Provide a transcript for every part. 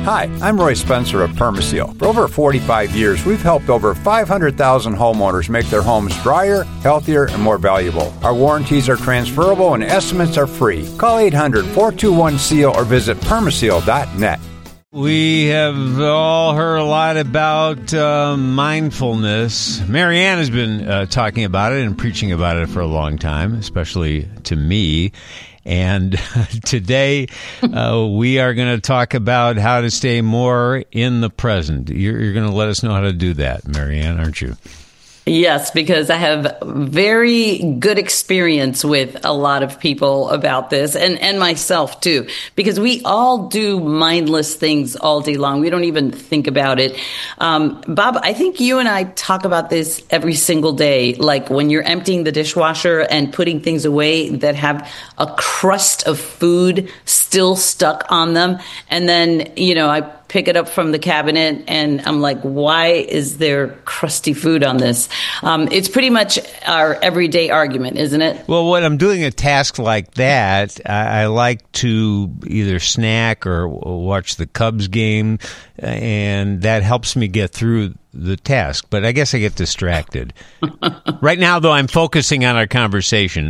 Hi, I'm Roy Spencer of Permaseal. For over 45 years, we've helped over 500,000 homeowners make their homes drier, healthier, and more valuable. Our warranties are transferable and estimates are free. Call 800-421-SEAL or visit permaseal.net. We have all heard a lot about mindfulness. Marianne has been talking about it and preaching about it for a long time, especially to me. And today we are going to talk about how to stay more in the present. You're going to let us know how to do that, Marianne, aren't you? Yes, because I have very good experience with a lot of people about this and myself too, because we all do mindless things all day long. We don't even think about it. Bob, I think you and I talk about this every single day, like when you're emptying the dishwasher and putting things away that have a crust of food still stuck on them. And then, I pick it up from the cabinet and I'm like, why is there crusty food on this? It's pretty much our everyday argument, isn't it? Well, when I'm doing a task like that, I like to either snack or watch the Cubs game, and that helps me get through the task. But I guess I get distracted. Right now, though, I'm focusing on our conversation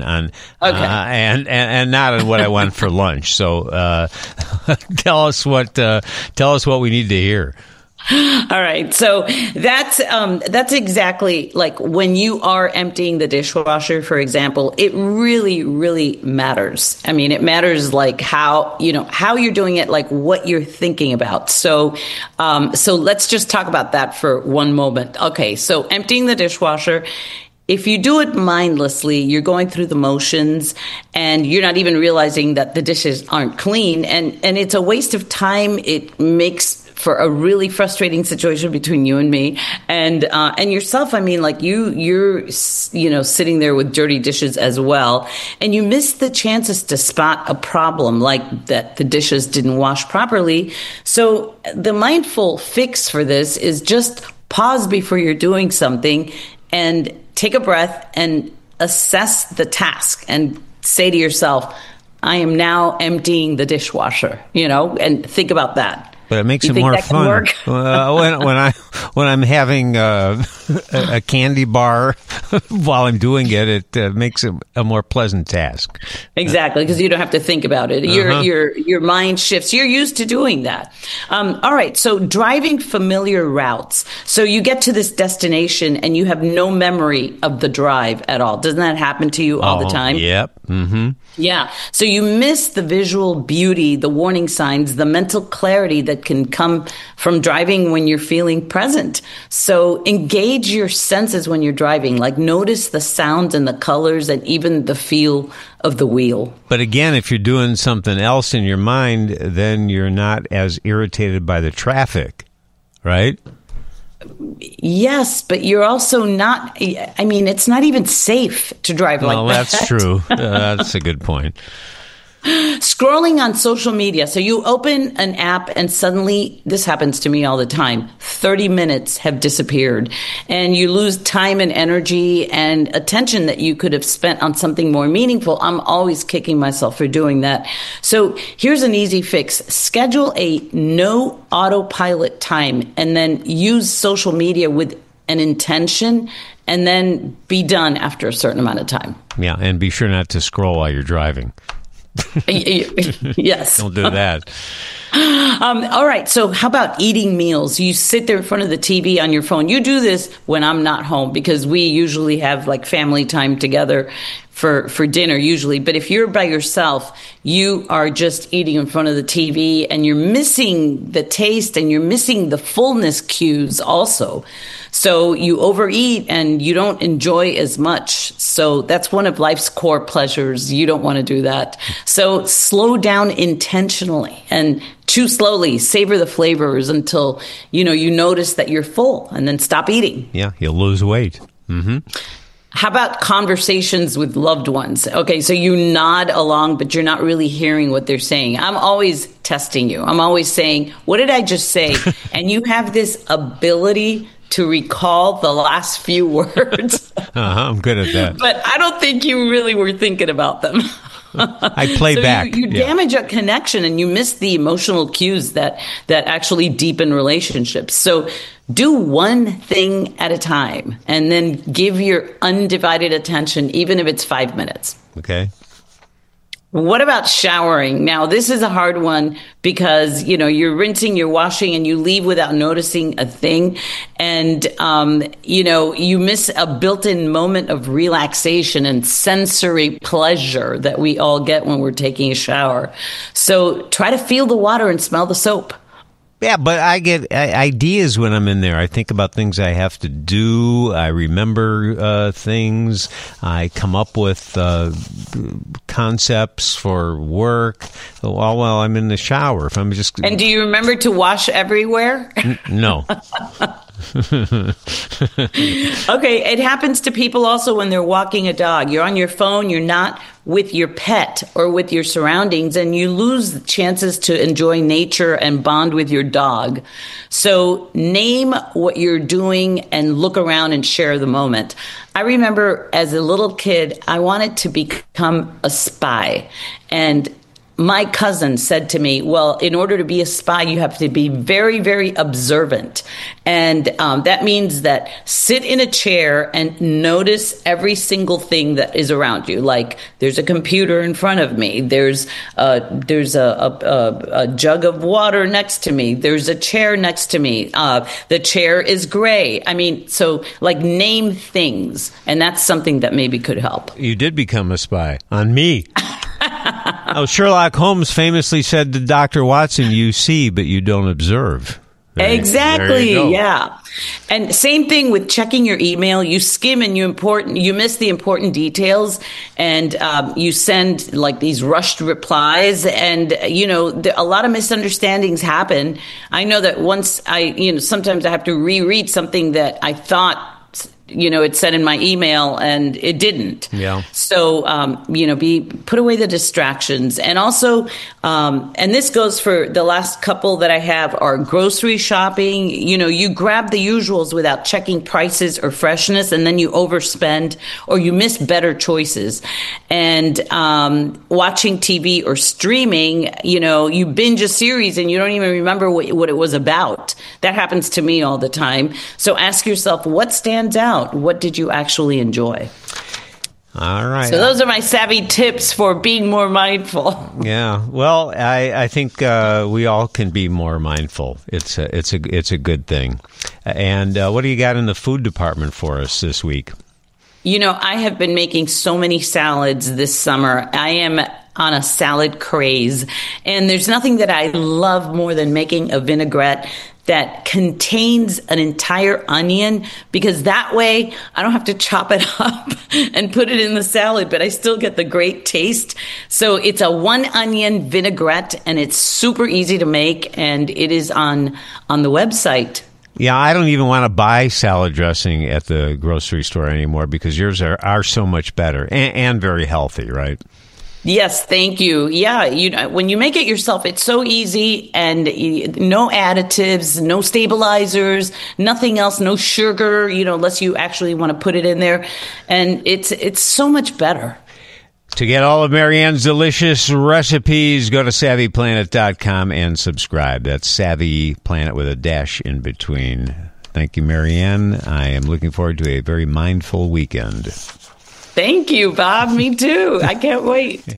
and not on what I want for lunch. So tell us what we need to hear. All right. So that's exactly like when you are emptying the dishwasher, for example, it really, really matters. I mean, it matters like how you're doing it, like what you're thinking about. So let's just talk about that for one moment. Okay. So emptying the dishwasher. If you do it mindlessly, you're going through the motions and you're not even realizing that the dishes aren't clean. And it's a waste of time. It makes for a really frustrating situation between you and me and yourself. I mean, like you're sitting there with dirty dishes as well. And you miss the chances to spot a problem like that the dishes didn't wash properly. So the mindful fix for this is just pause before you're doing something and take a breath and assess the task and say to yourself, I am now emptying the dishwasher, and think about that. But it makes it more fun when I'm having a candy bar while I'm doing it. It makes it a more pleasant task. Exactly, because you don't have to think about it. Your mind shifts. You're used to doing that. All right. So driving familiar routes. So you get to this destination and you have no memory of the drive at all. Doesn't that happen to you all the time? Yep. Mm-hmm. Yeah. So you miss the visual beauty, the warning signs, the mental clarity that can come from driving when you're feeling present. So engage your senses when you're driving, like notice the sounds and the colors and even the feel of the wheel. But again, if you're doing something else in your mind, then you're not as irritated by the traffic, right? Yes, but you're also not, I mean, it's not even safe to drive like that. Well, that's true. That's a good point. Scrolling on social media. So you open an app and suddenly, this happens to me all the time, 30 minutes have disappeared and you lose time and energy and attention that you could have spent on something more meaningful. I'm always kicking myself for doing that. So here's an easy fix. Schedule a no autopilot time and then use social media with an intention and then be done after a certain amount of time. Yeah, and be sure not to scroll while you're driving. Yes. Don't do that. All right. So how about eating meals? You sit there in front of the TV on your phone. You do this when I'm not home because we usually have like family time together for dinner usually. But if you're by yourself, you are just eating in front of the TV and you're missing the taste and you're missing the fullness cues also. So you overeat and you don't enjoy as much. So that's one of life's core pleasures. You don't want to do that. So slow down intentionally and chew slowly, savor the flavors until, you notice that you're full and then stop eating. Yeah, you'll lose weight. Mm-hmm. How about conversations with loved ones? Okay, so you nod along, but you're not really hearing what they're saying. I'm always testing you. I'm always saying, what did I just say? And you have this ability to recall the last few words. I'm good at that. But I don't think you really were thinking about them. I play back. You damage a connection and you miss the emotional cues that actually deepen relationships. So do one thing at a time and then give your undivided attention, even if it's 5 minutes. Okay. What about showering? Now, this is a hard one because, you're rinsing, you're washing, and you leave without noticing a thing. And, you miss a built-in moment of relaxation and sensory pleasure that we all get when we're taking a shower. So try to feel the water and smell the soap. Yeah, but I get ideas when I'm in there. I think about things I have to do. I remember things. I come up with concepts for work while I'm in the shower. If I'm just And do you remember to wash everywhere? No. Okay, it happens to people also when they're walking a dog. You're on your phone, you're not with your pet or with your surroundings, and you lose chances to enjoy nature and bond with your dog. So name what you're doing and look around and share the moment. I remember as a little kid, I wanted to become a spy. And my cousin said to me, well, in order to be a spy, you have to be very, very observant. And that means that sit in a chair and notice every single thing that is around you. Like there's a computer in front of me. There's a jug of water next to me. There's a chair next to me. The chair is gray. I mean, so like name things. And that's something that maybe could help. You did become a spy on me. Oh, Sherlock Holmes famously said to Dr. Watson, you see, but you don't observe. Exactly. Yeah. And same thing with checking your email. You skim and you miss the important details, and you send like these rushed replies, and a lot of misunderstandings happen. I know that once sometimes I have to reread something that I thought it said in my email and it didn't. Yeah. So, put away the distractions. And also, and this goes for the last couple that I have are grocery shopping. You grab the usuals without checking prices or freshness, and then you overspend or you miss better choices. And, watching TV or streaming, you binge a series and you don't even remember what it was about. That happens to me all the time. So ask yourself, what stands out? What did you actually enjoy? All right. So those are my savvy tips for being more mindful. Yeah. Well, I think we all can be more mindful. It's a good thing. And what do you got in the food department for us this week? I have been making so many salads this summer. I am on a salad craze. And there's nothing that I love more than making a vinaigrette that contains an entire onion, because that way I don't have to chop it up and put it in the salad, but I still get the great taste. So it's a 1 onion vinaigrette, and it's super easy to make, and it is on the website. Yeah, I don't even want to buy salad dressing at the grocery store anymore because yours are so much better and very healthy, right? Yes, thank you. Yeah, when you make it yourself, it's so easy, and no additives, no stabilizers, nothing else, no sugar, unless you actually want to put it in there. And it's so much better. To get all of Marianne's delicious recipes, go to SavvyPlanet.com and subscribe. That's Savvy Planet with a dash in between. Thank you, Marianne. I am looking forward to a very mindful weekend. Thank you, Bob. Me too. I can't wait.